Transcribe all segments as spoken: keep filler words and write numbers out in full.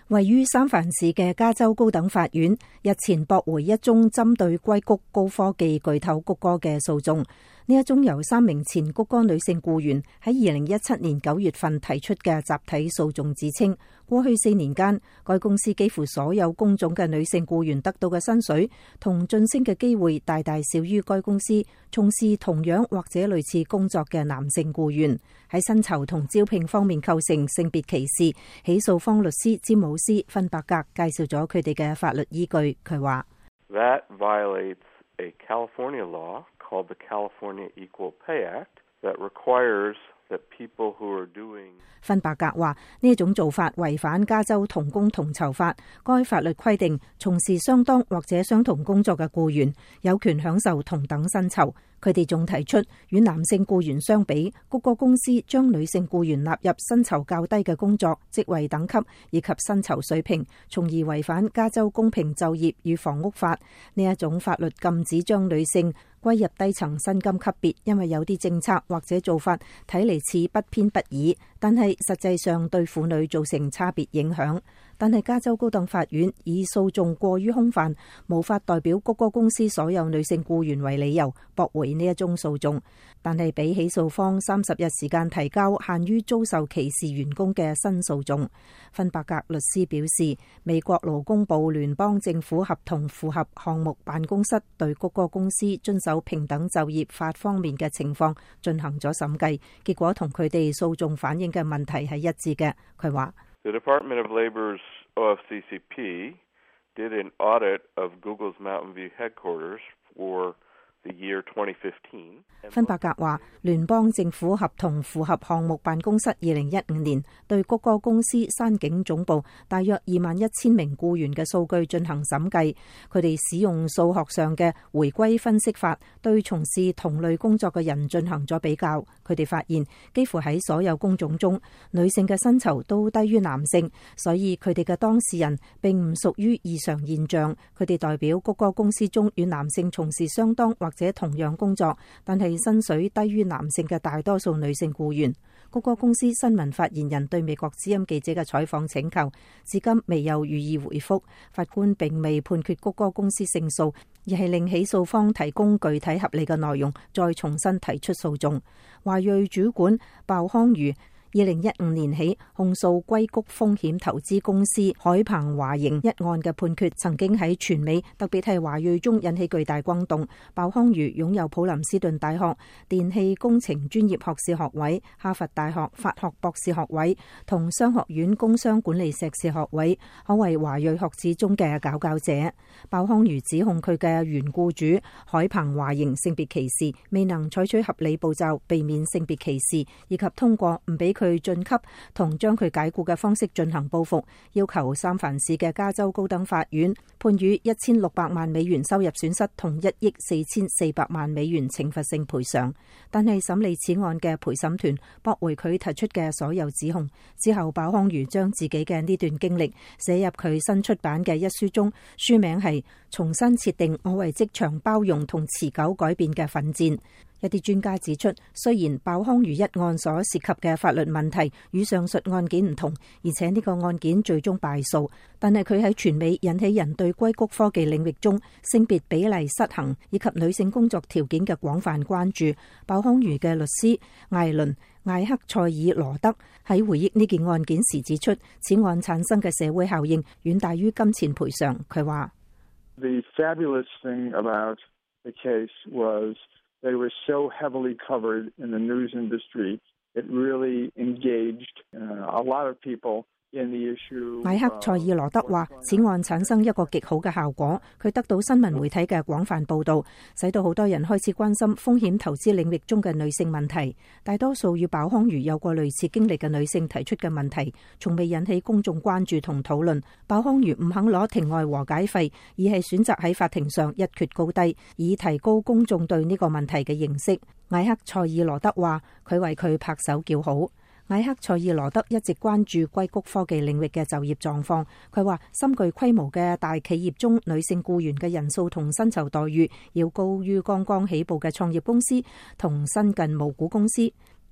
位於三藩市嘅加州高等法院日前駁回一宗針對硅谷高科技巨頭谷歌嘅訴訟。呢一宗由三名前谷歌女性僱員喺二零一七年九月份提出嘅集體訴訟，指稱過去四年間，該公司幾乎所有工種嘅女性僱員得到嘅薪水同晉升嘅機會大大少於該公司從事同樣或者類似工作嘅男性僱員，喺薪酬同招聘方面構成性別歧視。起訴方律師詹姆斯·芬伯格介紹咗佢哋嘅法律依據。佢話 ：That violates a California law called the California Equal Pay Act that requires that people who are doing。 芬伯格話呢一種做法違反加州同工同酬法，該法律規定從事相當或者相同工作嘅僱員有權享受同等薪酬。佢哋仲提出，與男性僱員相比，谷歌公司將女性僱員納入薪酬較低嘅工作、職位等級以及薪酬水平，從而違反加州公平就業與房屋法。呢一種法律禁止將女性歸入低層薪金級別，因為有啲政策或者做法睇嚟似不偏不倚，但係實際上對婦女造成差別影響。但係加州高等法院以訴訟過於空泛，無法代表谷歌公司所有女性僱員為理由，駁回呢一宗訴訟。但係俾起訴方三十日時間提交限於遭受歧視員工嘅新訴訟。芬伯格律師表示，美國勞工部聯邦政府合同符合項目辦公室對谷歌公司遵守平等就業法方面嘅情況進行咗審計，結果同佢哋訴訟反映嘅問題係一致嘅。佢話 ：The Department of Labor's O F C C P did an audit of Google's Mountain View headquarters for the year twenty fifteen。 芬伯格話，聯邦政府合同符合項目辦公室二零一五年對谷歌公司山景總部大約二萬一千名僱員嘅數據進行審計。佢哋使用數學上嘅回歸分析法，對從事同類工作嘅人進行咗比較。佢哋發現，幾乎喺所有工種中，女性嘅薪酬都低於男性，所以佢哋嘅當事人並唔屬於異常現象。佢哋代表谷歌公司中與男性從事相當或者同樣工作，但係薪水低於男性嘅大多數女性僱員。谷歌公司新聞發言人對美國之音記者嘅採訪請求，至今未有予以回覆。法官並未判決谷歌公司勝訴，而係令起訴方提供具體合理嘅內容，再重新提出訴訟。華裔主管鮑康瑜二零一五年起控訴硅谷風險投資公司海鵬華盈一案嘅判決，曾經喺全美特別係華裔中引起巨大轟動。鮑康瑜擁有普林斯頓大學電氣工程專業學士學位、哈佛大學法學博士學位同商學院工商管理碩士學位，可謂華裔學子中嘅佼佼者。鮑康瑜指控佢嘅原僱主海鵬華盈性別歧視，未能採取合理步驟避免性別歧視，以及通過唔俾佢晉級同將佢解僱嘅方式進行報復，要求三藩市嘅加州高等法院判予一千六百萬美元收入損失同一億四千四百萬美元懲罰性賠償。但係審理此案嘅陪審團駁回佢提出嘅所有指控。之後鮑康瑜將自己嘅呢段經歷寫入佢新出版嘅一書中，書名係《重新設定我為職場包容同持久改變嘅奮戰》。一啲專家指出，雖然鮑康瑜一案所涉及嘅法律問題與上述案件唔同，而且呢個案件最終敗訴，但係佢喺全美引起人對硅谷科技領域中性別比例失衡以及女性工作條件嘅廣泛關注。鮑康瑜嘅律師艾倫艾克塞爾羅德喺回憶呢件案件時指出，此案產生嘅社會效應遠大於金錢賠償。佢話 ：The fabulous thing about the case was they were so heavily covered in the news industry, it really engaged uh, a lot of people in the issue. 艾克塞爾羅德話，此案產生一個極好嘅效果，佢得到新聞媒體嘅廣泛報導，使到好多人開始關心風險投資領域中嘅女性問題。大多數與鮑康瑜有過類似經歷嘅女性提出嘅問題，從未引起公眾關注同討論。鮑康瑜唔肯攞庭外和解費，而係選擇喺法庭上一決高低，以提高公眾對呢個問題嘅認識。艾克塞爾羅德話，佢為佢拍手叫好。艾克塞爾羅德一直關注硅谷科技領域嘅就業狀況。佢話，深具規模嘅大企業中，女性僱員嘅人數同薪酬待遇要高於剛剛起步嘅創業公司同新近無股公司。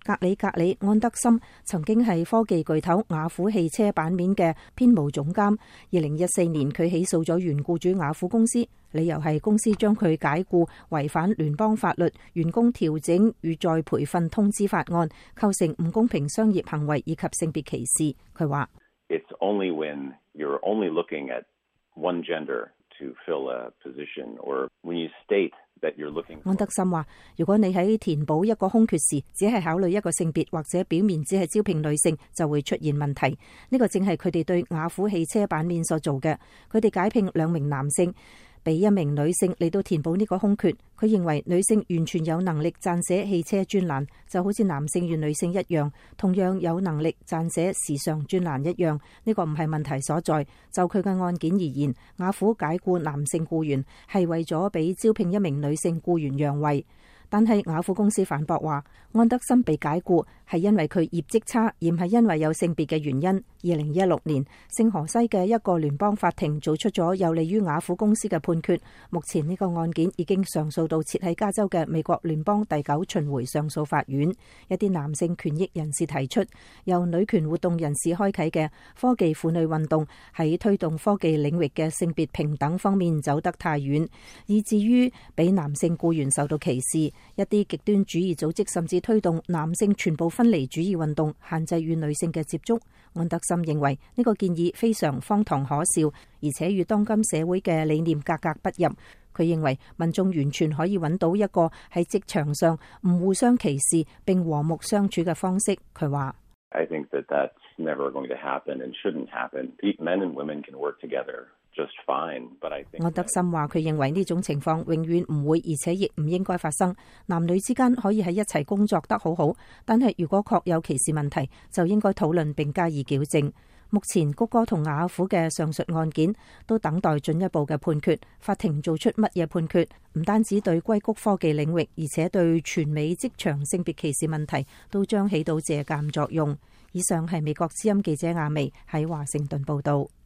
格里格里安德森曾經係科技巨頭雅虎汽車版面嘅編務總監。二零一四年佢起訴咗原僱主雅虎公司，理由係公司將佢解僱違反聯邦法律、員工調整與再培訓通知法案，構成唔公平商業行為以及性別歧視。佢話 ：It's only when you're only looking at one gender to fill a position, or when you state that you're looking for... 安德森話：如果你喺填補一個空缺時，只係考慮一個性別，或者表面只係招聘女性，就會出現問題。呢個正係佢哋對雅虎汽車版面所做嘅。佢哋解聘兩名男性，俾一名女性嚟到填補呢個空缺。佢認為女性完全有能力撰寫汽車專欄，就好似男性與女性一樣，同樣有能力撰寫時尚專欄一樣。呢個唔係問題所在。就佢嘅案件而言，雅虎解僱男性僱員係為咗俾招聘一名女性僱員讓位。但係雅虎公司反駁話，安德森被解僱係因為佢業績差，而唔係因為有性別嘅原因。二零一六年，聖荷西嘅一個聯邦法庭做出咗有利於雅虎公司嘅判決。目前呢個案件已經上訴到設喺加州嘅美國聯邦第九巡迴上訴法院。一啲男性權益人士提出，由女權活動人士開啟嘅科技婦女運動喺推動科技領域嘅性別平等方面走得太遠，以至於俾男性僱員受到歧視。一啲極端主義組織甚至推動男性全部分離主義運動，限制與女性嘅接觸。安德森認為呢個建議非常荒唐可笑，而且與當今社會嘅理念格格不入。佢認為民眾完全可以揾到一個喺職場上唔互相歧視並和睦相處嘅方式。佢話 I think that that's never going to happen and shouldn't happen. Men and women can work together just fine, but I think 安德森話佢認為呢種情況永遠唔會，而且亦唔應該發生。男女之間可以喺一齊工作得好好，但係如果確有歧視問題，就應該討論並加以矯正。目前谷歌同雅虎嘅上述案件都等待進一步嘅判決。法庭做出乜嘢判決，唔單止對硅谷科技領域，而且對全美職場性別歧視問題都將起到借鑒作用。以上係美國之音記者亞薇喺華盛頓報道。